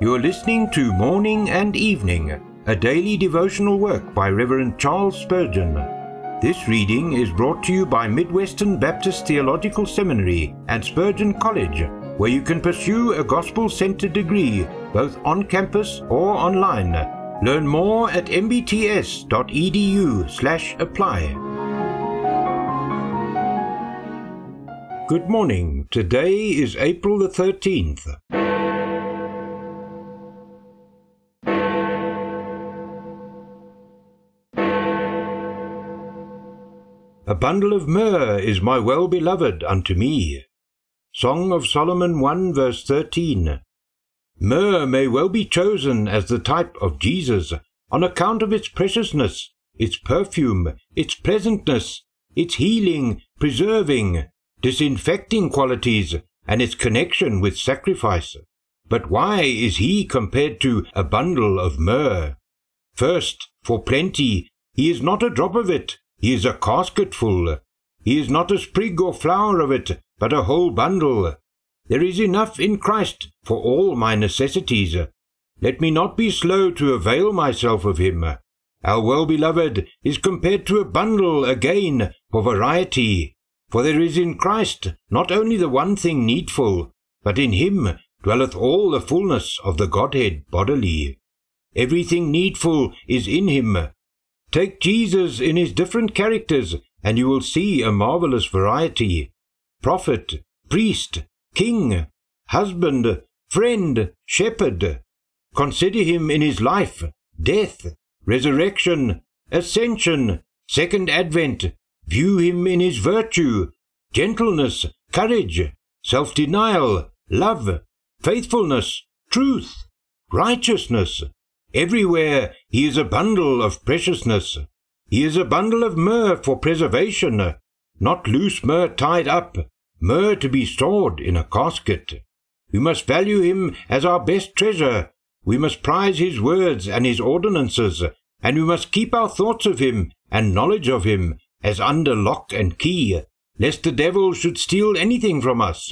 You are listening to Morning and Evening, a daily devotional work by Reverend Charles Spurgeon. This reading is brought to you by Midwestern Baptist Theological Seminary and Spurgeon College, where you can pursue a gospel-centered degree both on campus or online. Learn more at mbts.edu/apply. Good morning. Today is April the 13th. A bundle of myrrh is my well-beloved unto me. Song of Solomon 1 verse 13. Myrrh may well be chosen as the type of Jesus on account of its preciousness, its perfume, its pleasantness, its healing, preserving, disinfecting qualities, and its connection with sacrifice. But why is he compared to a bundle of myrrh? First, for plenty, he is not a drop of it, he is a casket full. He is not a sprig or flower of it, but a whole bundle. There is enough in Christ for all my necessities. Let me not be slow to avail myself of him. Our well-beloved is compared to a bundle again for variety. For there is in Christ not only the one thing needful, but in him dwelleth all the fullness of the Godhead bodily. Everything needful is in him. Take Jesus in his different characters, and you will see a marvelous variety. Prophet, priest, king, husband, friend, shepherd. Consider him in his life, death, resurrection, ascension, second advent. View him in his virtue, gentleness, courage, self-denial, love, faithfulness, truth, righteousness. Everywhere he is a bundle of preciousness. He is a bundle of myrrh for preservation, not loose myrrh tied up, myrrh to be stored in a casket. We must value him as our best treasure. We must prize his words and his ordinances, and we must keep our thoughts of him and knowledge of him as under lock and key, lest the devil should steal anything from us.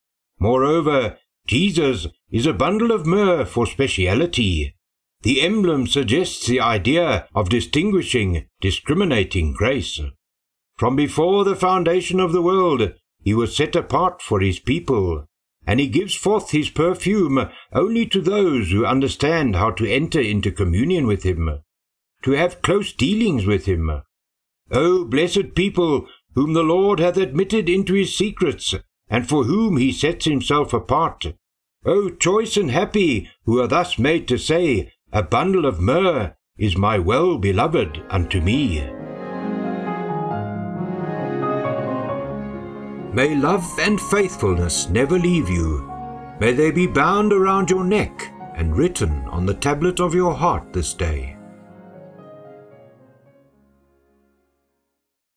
Moreover, Jesus is a bundle of myrrh for speciality. The emblem suggests the idea of distinguishing, discriminating grace. From before the foundation of the world, he was set apart for his people, and he gives forth his perfume only to those who understand how to enter into communion with him, to have close dealings with him. O blessed people, whom the Lord hath admitted into his secrets, and for whom he sets himself apart. O choice and happy, who are thus made to say, a bundle of myrrh is my well-beloved unto me. May love and faithfulness never leave you. May they be bound around your neck and written on the tablet of your heart this day.